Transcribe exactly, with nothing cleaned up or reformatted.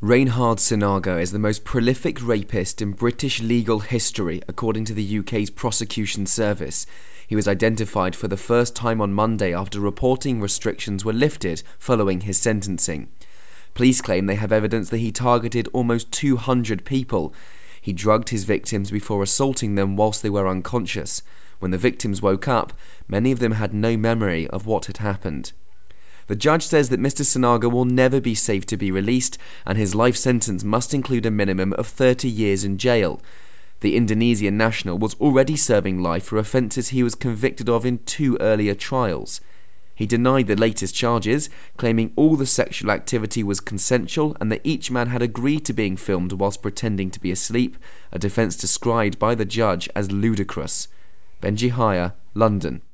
Reinhard Sinaga is the most prolific rapist in British legal history, according to the U K's prosecution service. He was identified for the first time on Monday after reporting restrictions were lifted following his sentencing. Police claim they have evidence that he targeted almost two hundred people. He drugged his victims before assaulting them whilst they were unconscious. When the victims woke up, many of them had no memory of what had happened. The judge says that Mister Sinaga will never be safe to be released, and his life sentence must include a minimum of thirty years in jail. The Indonesian national was already serving life for offences he was convicted of in two earlier trials. He denied the latest charges, claiming all the sexual activity was consensual and that each man had agreed to being filmed whilst pretending to be asleep, a defence described by the judge as ludicrous. Benji Haya, London.